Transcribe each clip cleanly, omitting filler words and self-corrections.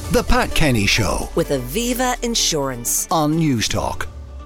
The Pat Kenny Show with Aviva Insurance on Newstalk.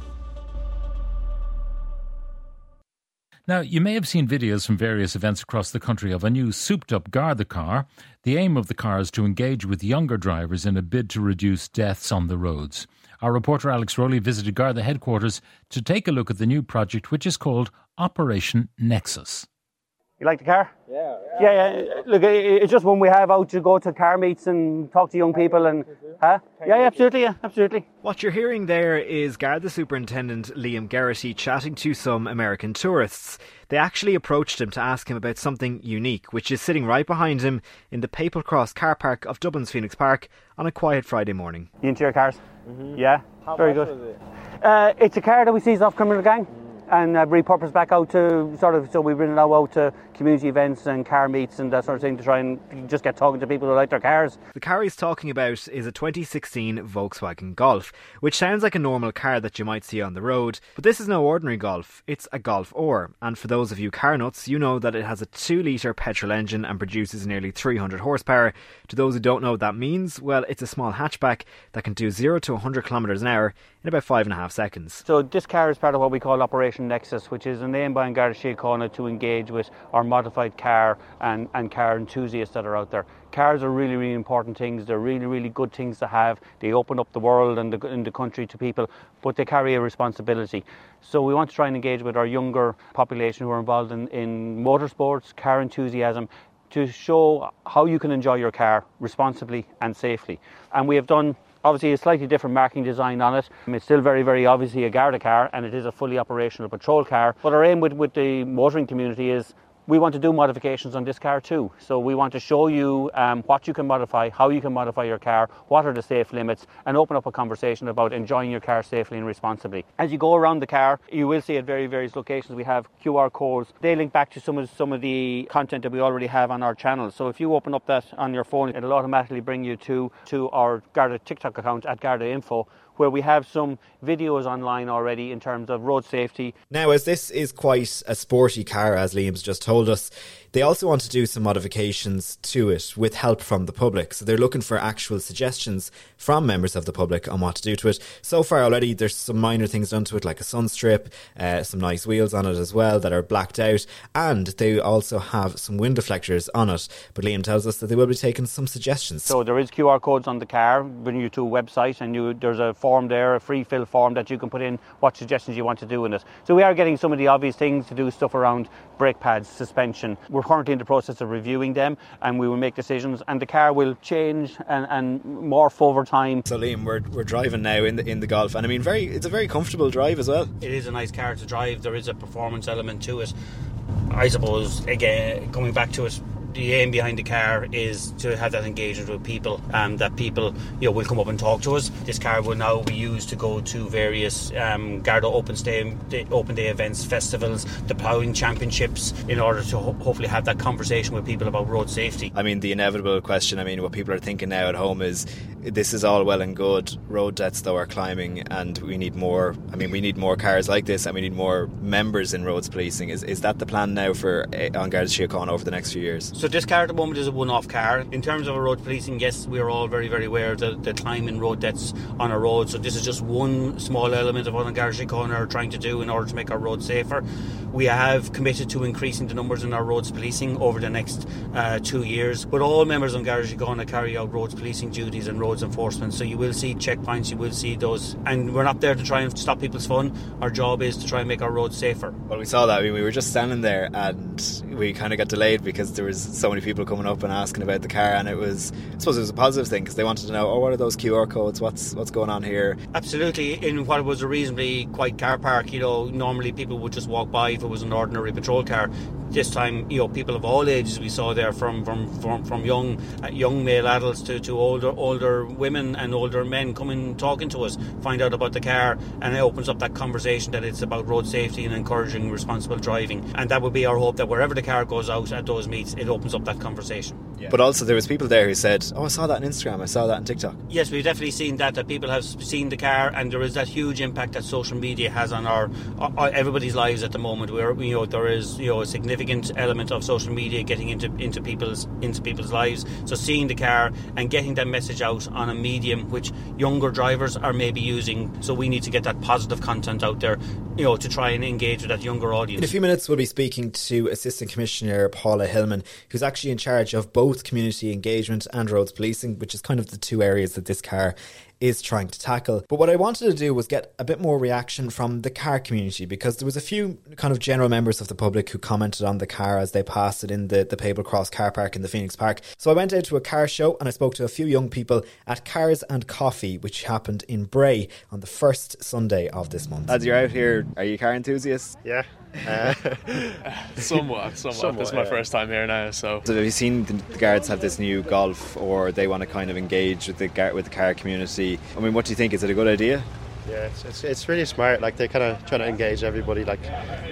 Now, you may have seen videos from various events across the country of a new souped-up Garda car. The aim of the car is to engage with younger drivers in a bid to reduce deaths on the roads. Our reporter Alex Rowley visited Garda headquarters to take a look at the new project, which is called Operation Nexus. You like the car? Yeah. Look, it's just one we have out to go to car meets and talk to young people and... Huh? Yeah, absolutely. What you're hearing there is Garda Superintendent Liam Geraghty chatting to some American tourists. They actually approached him to ask him about something unique, which is sitting right behind him in the Papal Cross car park of Dublin's Phoenix Park on a quiet Friday morning. You into your cars? Mm-hmm. Yeah, very good. It's a car that we seized off Criminal Gang. And repurposed back out to so we bring it now out to community events and car meets and that sort of thing to try and just get talking to people who like their cars. The car he's talking about is a 2016 Volkswagen Golf, which sounds like a normal car that you might see on the road, but this is no ordinary Golf, it's a Golf R, and for those of you car nuts, you know that it has a 2-litre petrol engine and produces nearly 300 horsepower. To those who don't know what that means, well, it's a small hatchback that can do 0 to 100 kilometres an hour in about 5.5 seconds. So this car is part of what we call Operation Nexus, which is a name by Garda Síochána to engage with our modified car and car enthusiasts that are out there. Cars are really, really important things. They're really, really good things to have. They open up the world and the country to people, but they carry a responsibility. So we want to try and engage with our younger population who are involved in motorsports, car enthusiasm, to show how you can enjoy your car responsibly and safely. And we have done obviously a slightly different marking design on it. It's still very, very obviously a Garda car, and it is a fully operational patrol car. But our aim with the motoring community is we want to do modifications on this car too. So we want to show you what you can modify, how you can modify your car, what are the safe limits, and open up a conversation about enjoying your car safely and responsibly. As you go around the car, you will see at various locations we have QR codes. They link back to some of the content that we already have on our channel. So if you open up that on your phone, it'll automatically bring you to our Garda TikTok account at Garda Info, where we have some videos online already in terms of road safety. Now, as this is quite a sporty car, as Liam's just told us, they also want to do some modifications to it with help from the public. So they're looking for actual suggestions from members of the public on what to do to it. So far already, there's some minor things done to it, like a sun strip, some nice wheels on it as well that are blacked out, and they also have some wind deflectors on it. But Liam tells us that they will be taking some suggestions. So there is QR codes on the car, bring you to a website, and there's a form there, a free fill form that you can put in what suggestions you want to do in it. So we are getting some of the obvious things to do, stuff around brake pads, suspension. We're currently in the process of reviewing them, and we will make decisions, and the car will change and morph over time. So Liam, we're driving now in the Golf, and I mean it's a very comfortable drive as well. It is a nice car to drive. There is a performance element to it. I suppose, again, coming back to it, the aim behind the car is to have that engagement with people, that people will come up and talk to us. This car will now be used to go to various Garda open day events, festivals, the ploughing championships, in order to hopefully have that conversation with people about road safety. I mean, the inevitable question, what people are thinking now at home is, this is all well and good, road deaths though are climbing, and we need more. We need more cars like this, and we need more members in roads policing. Is that the plan now for on Garda Síochána over the next few years? So this car at the moment is a one-off car. In terms of road policing, yes, we are all very, very aware of the climb in road deaths on our roads. So this is just one small element of what Garda Síochána are trying to do in order to make our roads safer. We have committed to increasing the numbers in our roads policing over the next 2 years. But all members of Garda Síochána carry out roads policing duties and roads enforcement. So you will see checkpoints, you will see those. And we're not there to try and stop people's fun. Our job is to try and make our roads safer. Well, we saw that. We were just standing there, and we kind of got delayed because there was so many people coming up and asking about the car, and I suppose it was a positive thing because they wanted to know, what are those QR codes, what's going on here? Absolutely. In what was a reasonably quiet car park, normally people would just walk by if it was an ordinary patrol car. This time, people of all ages we saw there, from young male adults to older women and older men coming talking to us, find out about the car, and it opens up that conversation that it's about road safety and encouraging responsible driving. And that would be our hope, that wherever the car goes out at those meets, it opens up that conversation. But also there was people there who said, I saw that on Instagram, I saw that on TikTok. Yes, we've definitely seen that people have seen the car, and there is that huge impact that social media has on our everybody's lives at the moment. Where there is a significant element of social media getting into people's lives. So seeing the car and getting that message out on a medium which younger drivers are maybe using. So we need to get that positive content out there, to try and engage with that younger audience. In a few minutes we'll be speaking to Assistant Commissioner Paula Hillman, who's actually in charge of both community engagement and roads policing, which is kind of the two areas that this car is trying to tackle. But what I wanted to do was get a bit more reaction from the car community, because there was a few kind of general members of the public who commented on the car as they passed it in the Papal Cross car park in the Phoenix Park. So I went out to a car show and I spoke to a few young people at Cars and Coffee, which happened in Bray on the first Sunday of this month. As you're out here, are you car enthusiasts? Yeah. Somewhat. This is my first time here now. So have you seen the guards have this new Golf, or they want to kind of engage with the car community? I mean, what do you think? Is it a good idea? Yeah, it's really smart. Like, they're kind of trying to engage everybody, like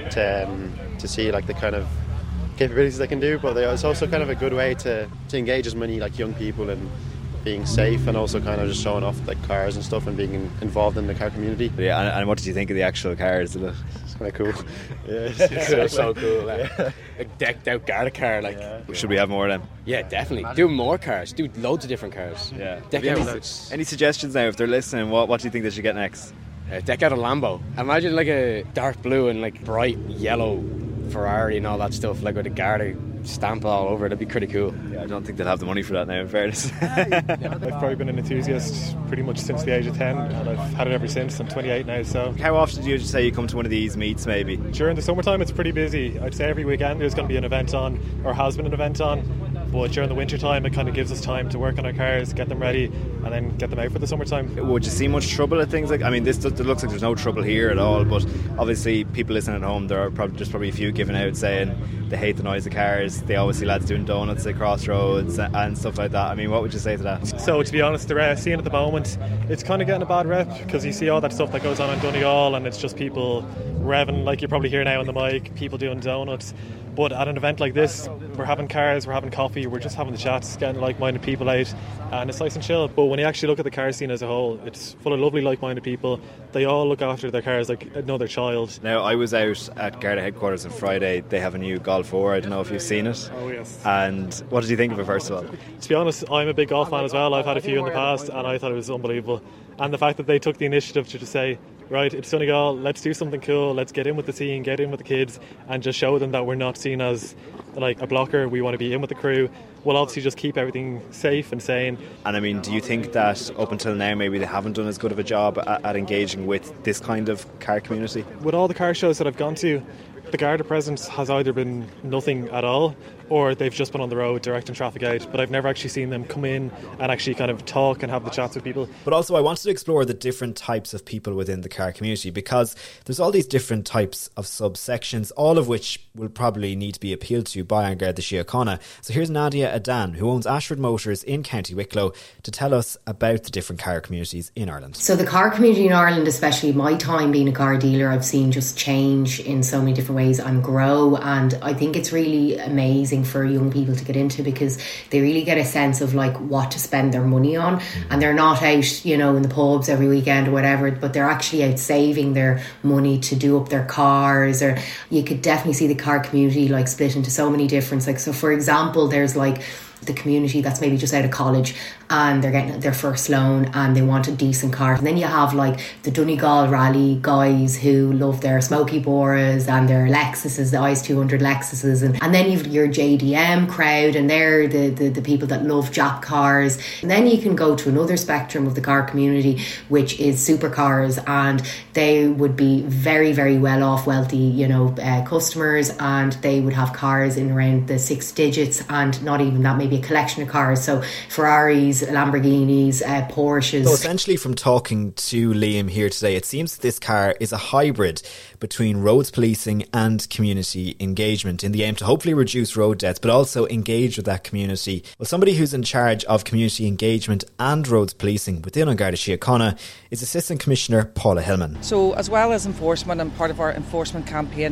to see like the kind of capabilities they can do. But it's also kind of a good way to engage as many like young people and being safe, and also kind of just showing off like cars and stuff and being involved in the car community. Yeah, and what did you think of the actual cars? It's kind of cool. Yeah, it's so cool. Like a decked out Garda car. Like, should we have more of them? Yeah, definitely. Do more cars. Do loads of different cars. Yeah. Any suggestions now? If they're listening, what do you think they should get next? Deck out a Lambo. Imagine like a dark blue and like bright yellow Ferrari and all that stuff, like with a Garda stamp all over it. That'd be pretty cool. Yeah, I don't think they'll have the money for that now, in fairness. I've probably been an enthusiast pretty much since the age of 10, and I've had it ever since. I'm 28 now. So how often do you say you come to one of these meets? Maybe during the summertime it's pretty busy. I'd say every weekend there's going to be an event on, or has been an event on. But during the winter time it kind of gives us time to work on our cars, get them ready, and then get them out for the summertime. Would you see much trouble at things like, I mean, it looks like there's no trouble here at all, but obviously people listening at home, there's probably a few giving out saying they hate the noise of cars, they always see lads doing donuts at crossroads and stuff like that. I mean, what would you say to that? So to be honest, the scene at the moment, it's kind of getting a bad rep, because you see all that stuff that goes on in Donegal, and it's just people revving, like you probably hear now on the mic, people doing donuts. But at an event like this, we're having cars, we're having coffee, we're just having the chats, getting like-minded people out, and it's nice and chill. But when you actually look at the car scene as a whole, it's full of lovely like-minded people. They all look after their cars like another child. Now, I was out at Garda headquarters on Friday. They have a new Golf 4. I don't know if you've seen it. Oh, yes. And what did you think of it, first of all? To be honest, I'm a big golf fan as well. I've had a few in the past, and I thought it was unbelievable. And the fact that they took the initiative to just say, right, it's Donegal, let's do something cool, let's get in with the scene, get in with the kids, and just show them that we're not seen as like a blocker, we want to be in with the crew. We'll obviously just keep everything safe and sane. And I mean, do you think that up until now maybe they haven't done as good of a job at engaging with this kind of car community? With all the car shows that I've gone to, the Garda presence has either been nothing at all, or they've just been on the road directing traffic out, but I've never actually seen them come in and actually kind of talk and have the chats with people. But also I wanted to explore the different types of people within the car community, because there's all these different types of subsections, all of which will probably need to be appealed to by An Garda Síochána. So here's Nadia Adan, who owns Ashford Motors in County Wicklow, to tell us about the different car communities in Ireland. So the car community in Ireland, especially my time being a car dealer, I've seen just change in so many different ways and grow, and I think it's really amazing for young people to get into, because they really get a sense of like what to spend their money on, and they're not out, in the pubs every weekend or whatever, but they're actually out saving their money to do up their cars. Or you could definitely see the car community like split into so many different, like, so for example, there's like the community that's maybe just out of college and they're getting their first loan and they want a decent car. And then you have like the Donegal rally guys who love their Smoky Boras and their Lexuses, the IS200 Lexuses, and then you've your JDM crowd, and they're the people that love Jap cars. And then you can go to another spectrum of the car community, which is supercars, and they would be very, very well off, wealthy, customers, and they would have cars in around the 6 digits, and not even that, maybe a collection of cars. So Ferraris, Lamborghinis, Porsches. So essentially, from talking to Liam here today, it seems that this car is a hybrid between roads policing and community engagement, in the aim to hopefully reduce road deaths but also engage with that community. Well, somebody who's in charge of community engagement and roads policing within An Garda Síochána is Assistant Commissioner Paula Hillman. So as well as enforcement, and part of our enforcement campaign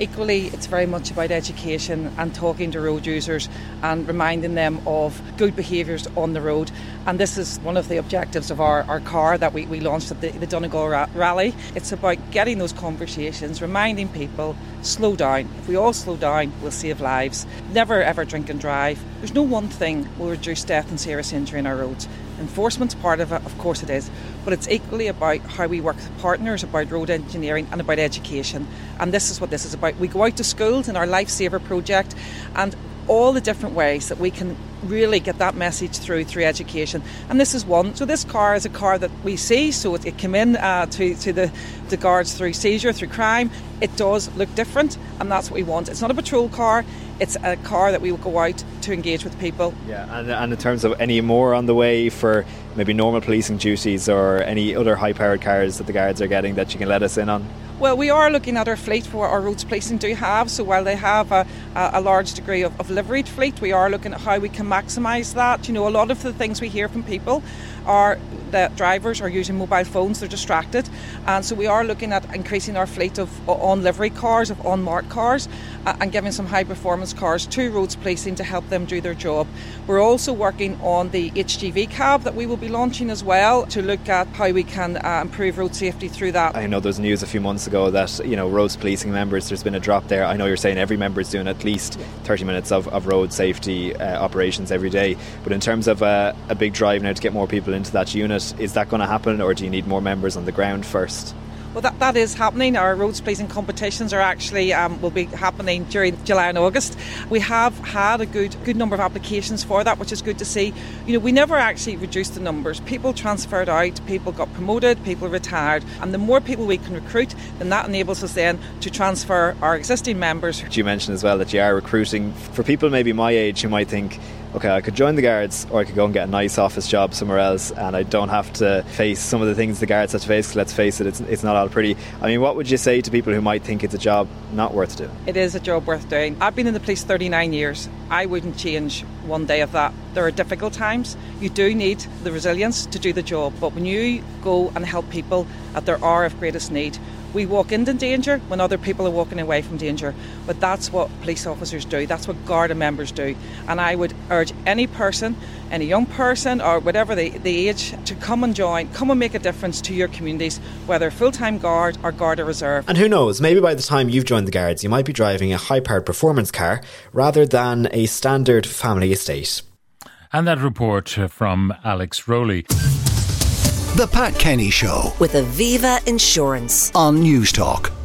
Equally, it's very much about education and talking to road users and reminding them of good behaviours on the road. And this is one of the objectives of our car that we launched at the Donegal Rally. It's about getting those conversations, reminding people, slow down. If we all slow down, we'll save lives. Never ever drink and drive. There's no one thing will reduce death and serious injury in our roads. Enforcement's part of it, of course it is, but it's equally about how we work with partners, about road engineering and about education. And this is what this is about. We go out to schools in our Lifesaver project, and all the different ways that we can really get that message through education. And this is one. So this car is a car that we see, so it came in to the guards through seizure, through crime. It does look different, and that's what we want. It's not a patrol car. It's a car that we will go out to engage with people. Yeah, and in terms of any more on the way for maybe normal policing duties or any other high-powered cars that the guards are getting that you can let us in on? Well, we are looking at our fleet for what our roads policing do have. So while they have a large degree of liveried fleet, we are looking at how we can maximise that. You know, a lot of the things we hear from people are that drivers are using mobile phones, they're distracted, and so we are looking at increasing our fleet of on livery cars, of unmarked cars, and giving some high performance cars to roads policing to help them do their job. We're also working on the HGV cab that we will be launching as well to look at how we can improve road safety through that. I know there was news a few months ago that, you know, roads policing members, there's been a drop there. I know you're saying every member is doing at least 30 minutes of road safety operations every day, but in terms of a big drive now to get more people into that unit, is that going to happen, or do you need more members on the ground first? Well, that is happening. Our roads policing competitions are actually will be happening during July and August. We have had a good number of applications for that, which is good to see. You know, we never actually reduced the numbers. People transferred out, people got promoted, people retired, and the more people we can recruit, then that enables us then to transfer our existing members. You mentioned as well that you are recruiting for people maybe my age who might think, okay, I could join the guards, or I could go and get a nice office job somewhere else, and I don't have to face some of the things the guards have to face. Let's face it, it's not all pretty. I mean, what would you say to people who might think it's a job not worth doing? It is a job worth doing. I've been in the police 39 years. I wouldn't change one day of that. There are difficult times. You do need the resilience to do the job, but when you go and help people at their hour of greatest need, we walk into danger when other people are walking away from danger. But that's what police officers do. That's what Garda members do. And I would urge any person, any young person or whatever the age, to come and join, come and make a difference to your communities, whether full-time Guard or Garda Reserve. And who knows, maybe by the time you've joined the Guards, you might be driving a high-powered performance car rather than a standard family estate. And that report from Alex Rowley. The Pat Kenny Show with Aviva Insurance on News Talk.